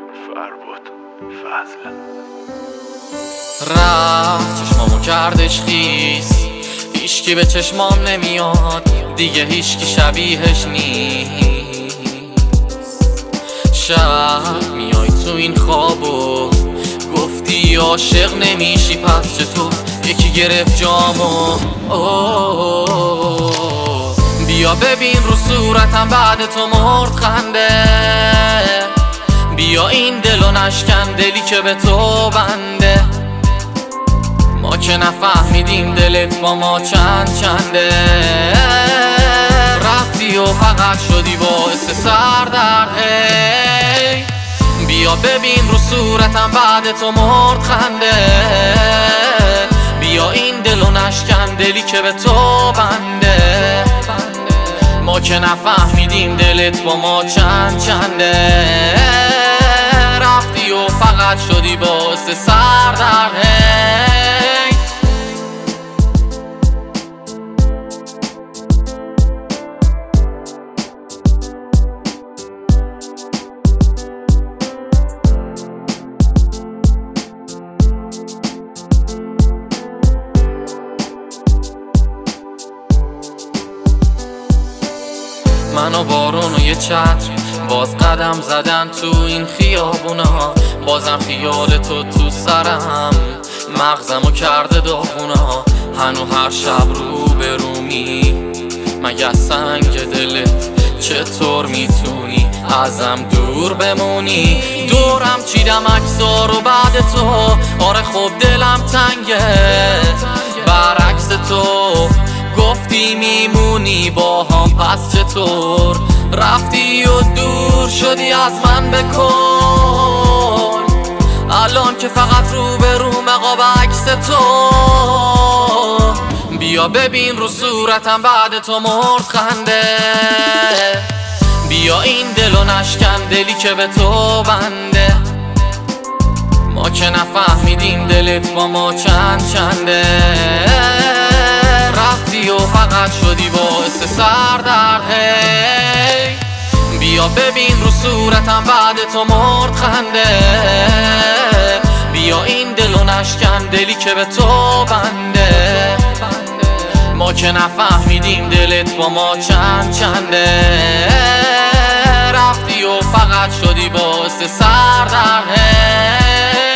فربود فضل رفت چشمامو کردش خیس، هیچکی به چشمام نمیاد دیگه، هیچکی شبیهش نیست. شب میای تو این خوابو گفتی عاشق نمیشی، پس چطور یکی گرفت جامو. بیا ببین رو صورتم بعد تو مرد خنده، بیا این دلو نشکن، دلی که به تو بنده. ما که نفهمیدیم دلت با ما چند چنده، رفتی و فقط شدی باعث سردرد. بیا ببین رو صورتم بعد تو مرد خنده، بیا این دلو نشکن، دلی که به تو بنده. ما که نفهمیدیم دلت با ما چند چنده، رفتی و فقط شدی باعث سردرد. من و بارون و یه چتر باز قدم زدن تو این خیابونا، بازم خیال تو سرم مغزمو کرده داغونا. هنو هر شب رو برومی مگه سنگ دلت، چطور میتونی ازم دور بمونی؟ دورم چیدم عکسا رو بعد تو، آره خب دلم تنگه برعکس تو. گفتی میمونی با هم، پس چطور رفتی و دور شدی از من؟ بکن الان که فقط رو به رو مقاب عکس تو. بیا ببین رو صورتم بعد تو مرد خنده، بیا این دلو نشکن، دلی که به تو بنده. ما که نفهمیدیم دلت با ما چند چنده، رفتی و فقط شدی باعث سردرد. بیا ببین رو صورتم بعد تو مرد خنده، بیا این دلو نشکن، دلی که به تو بنده. ما که نفهمیدیم دلت با ما چند چنده، رفتی و فقط شدی باعث سردرد.